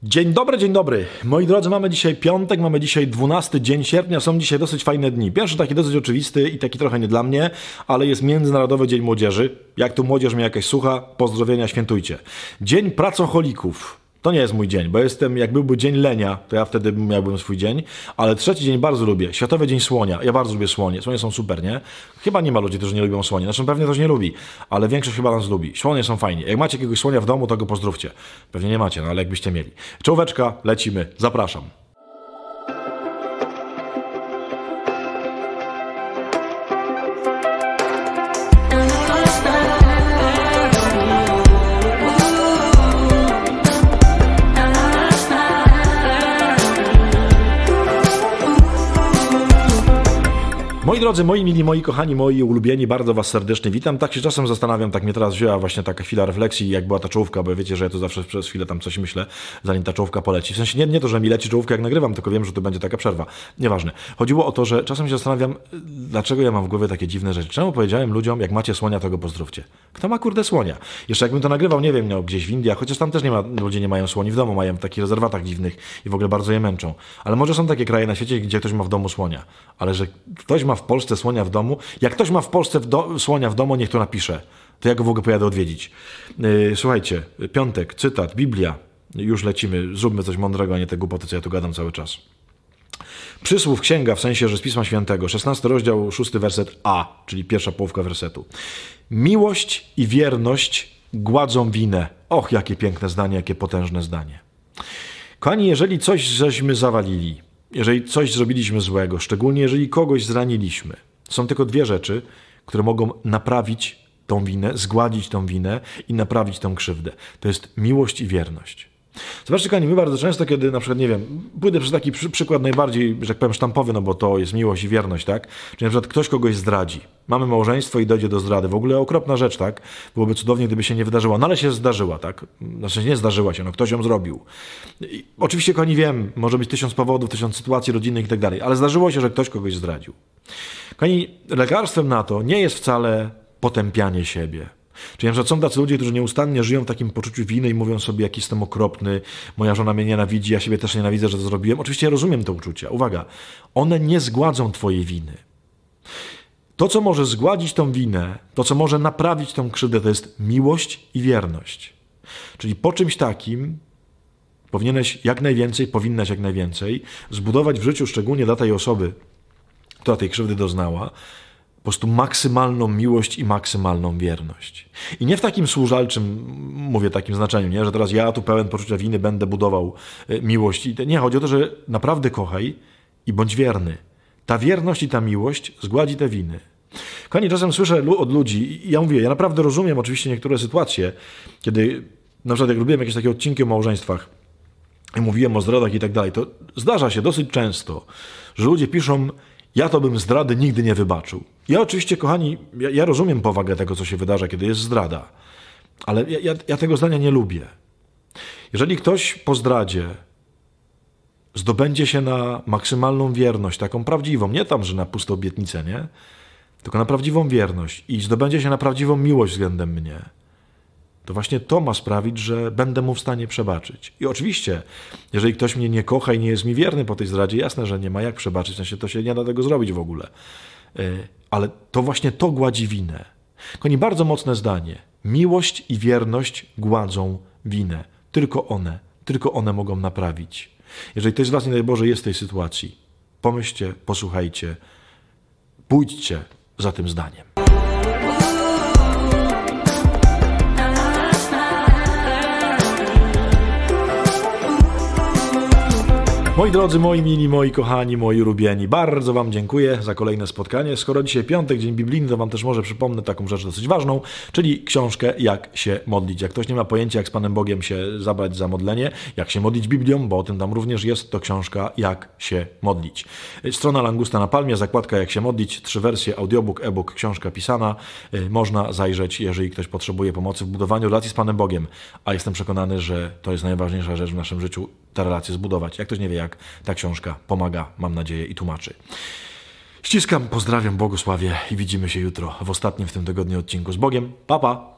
Dzień dobry. Moi drodzy, mamy dzisiaj piątek, mamy dzisiaj 12 dzień sierpnia, są dzisiaj dosyć fajne dni. Pierwszy taki dosyć oczywisty i taki trochę nie dla mnie, ale jest Międzynarodowy Dzień Młodzieży. Jak tu młodzież mnie jakaś słucha, pozdrowienia, świętujcie. Dzień pracocholików. To nie jest mój dzień, bo jak byłby dzień lenia, to ja wtedy miałbym swój dzień, ale trzeci dzień bardzo lubię. Światowy Dzień Słonia. Ja bardzo lubię słonie. Słonie są super, nie? Chyba nie ma ludzi, którzy nie lubią słonie. Znaczy pewnie też nie lubi, ale większość chyba nas lubi. Słonie są fajnie. Jak macie jakiegoś słonia w domu, to go pozdrówcie. Pewnie nie macie, no ale jakbyście mieli. Czołóweczka, lecimy. Zapraszam. Moi drodzy, moi mili, moi kochani, moi ulubieni, bardzo was serdecznie witam. Tak się czasem zastanawiam, tak mnie teraz wzięła właśnie taka chwila refleksji, jak była ta czołówka, bo wiecie, że ja tu zawsze przez chwilę tam coś myślę, zanim ta czołówka poleci. W sensie nie to, że mi leci czołówka jak nagrywam, tylko wiem, że to będzie taka przerwa. Nieważne. Chodziło o to, że czasem się zastanawiam, dlaczego ja mam w głowie takie dziwne rzeczy. Czemu powiedziałem ludziom, jak macie słonia, to go pozdrówcie? Kto ma kurde słonia? Jeszcze jakbym to nagrywał, nie wiem, no, gdzieś w Indiach, chociaż tam też nie ma, ludzie nie mają słoni w domu, mają w takich rezerwatach dziwnych i w ogóle bardzo je męczą. Ale może są takie kraje na świecie, gdzie ktoś ma w domu słonia. Ale że ktoś ma w Polsce słonia w domu, jak ktoś ma w Polsce słonia w domu, niech to napisze. To ja go w ogóle pojadę odwiedzić. Słuchajcie, piątek, cytat, Biblia. Już lecimy, zróbmy coś mądrego, a nie te głupoty, co ja tu gadam cały czas. Przysłów księga, w sensie, że z Pisma Świętego, 16 rozdział, 6 werset A, czyli pierwsza połówka wersetu. Miłość i wierność gładzą winę. Och, jakie piękne zdanie, jakie potężne zdanie. Kochani, jeżeli coś żeśmy zawalili, jeżeli coś zrobiliśmy złego, szczególnie jeżeli kogoś zraniliśmy, są tylko dwie rzeczy, które mogą naprawić tą winę, zgładzić tą winę i naprawić tą krzywdę. To jest miłość i wierność. Zobaczcie, kochani, my bardzo często, kiedy na przykład, nie wiem, pójdę przez taki przykład najbardziej, że tak powiem, sztampowy, no bo to jest miłość i wierność, tak? Czyli na przykład ktoś kogoś zdradzi. Mamy małżeństwo i dojdzie do zdrady. W ogóle okropna rzecz, tak? Byłoby cudownie, gdyby się nie wydarzyła. No ale się zdarzyła, tak? Znaczy nie zdarzyła się, no ktoś ją zrobił. I oczywiście, kochani, wiem, może być 1000 powodów, 1000 sytuacji rodzinnych i tak dalej, ale zdarzyło się, że ktoś kogoś zdradził. Kochani, lekarstwem na to nie jest wcale potępianie siebie. Czyli na przykład są tacy ludzie, którzy nieustannie żyją w takim poczuciu winy i mówią sobie, jaki jestem okropny, moja żona mnie nienawidzi, ja siebie też nienawidzę, że to zrobiłem. Oczywiście ja rozumiem te uczucia. Uwaga, one nie zgładzą twojej winy. To, co może zgładzić tą winę, to, co może naprawić tą krzywdę, to jest miłość i wierność. Czyli po czymś takim powinnaś jak najwięcej zbudować w życiu, szczególnie dla tej osoby, która tej krzywdy doznała, po prostu maksymalną miłość i maksymalną wierność. I nie w takim służalczym, mówię, takim znaczeniu, nie? Że teraz ja tu pełen poczucia winy będę budował miłość. Nie, chodzi o to, że naprawdę kochaj i bądź wierny. Ta wierność i ta miłość zgładzi te winy. Kochani, czasem słyszę od ludzi, i ja mówię, ja naprawdę rozumiem oczywiście niektóre sytuacje, kiedy na przykład jak robiłem jakieś takie odcinki o małżeństwach i mówiłem o zdradach i tak dalej, to zdarza się dosyć często, że ludzie piszą, ja to bym zdrady nigdy nie wybaczył. Ja oczywiście, kochani, ja rozumiem powagę tego, co się wydarza, kiedy jest zdrada, ale ja tego zdania nie lubię. Jeżeli ktoś po zdradzie zdobędzie się na maksymalną wierność, taką prawdziwą, nie tam, że na puste obietnice, nie? Tylko na prawdziwą wierność i zdobędzie się na prawdziwą miłość względem mnie, to właśnie to ma sprawić, że będę mu w stanie przebaczyć. I oczywiście, jeżeli ktoś mnie nie kocha i nie jest mi wierny po tej zdradzie, jasne, że nie ma jak przebaczyć, znaczy to się nie da tego zrobić w ogóle. Ale to właśnie to gładzi winę. Kochani, bardzo mocne zdanie. Miłość i wierność gładzą winę. Tylko one mogą naprawić. Jeżeli ktoś z was, nie daj Boże, jest w tej sytuacji, pomyślcie, posłuchajcie, pójdźcie za tym zdaniem. Moi drodzy, moi mili, moi kochani, moi ulubieni, bardzo wam dziękuję za kolejne spotkanie. Skoro dzisiaj piątek, dzień biblijny, to wam też może przypomnę taką rzecz dosyć ważną, czyli książkę Jak się modlić. Jak ktoś nie ma pojęcia, jak z Panem Bogiem się zabrać za modlenie, jak się modlić Biblią, bo o tym tam również jest, to książka Jak się modlić. Strona Langusta na Palmie, zakładka Jak się modlić, 3 wersje, audiobook, e-book, książka pisana. Można zajrzeć, jeżeli ktoś potrzebuje pomocy w budowaniu relacji z Panem Bogiem, a jestem przekonany, że to jest najważniejsza rzecz w naszym życiu, te relacje zbudować. Jak ktoś nie wie jak, ta książka pomaga, mam nadzieję, i tłumaczy. Ściskam, pozdrawiam, błogosławię i widzimy się jutro w ostatnim w tym tygodniu odcinku. Z Bogiem, pa pa!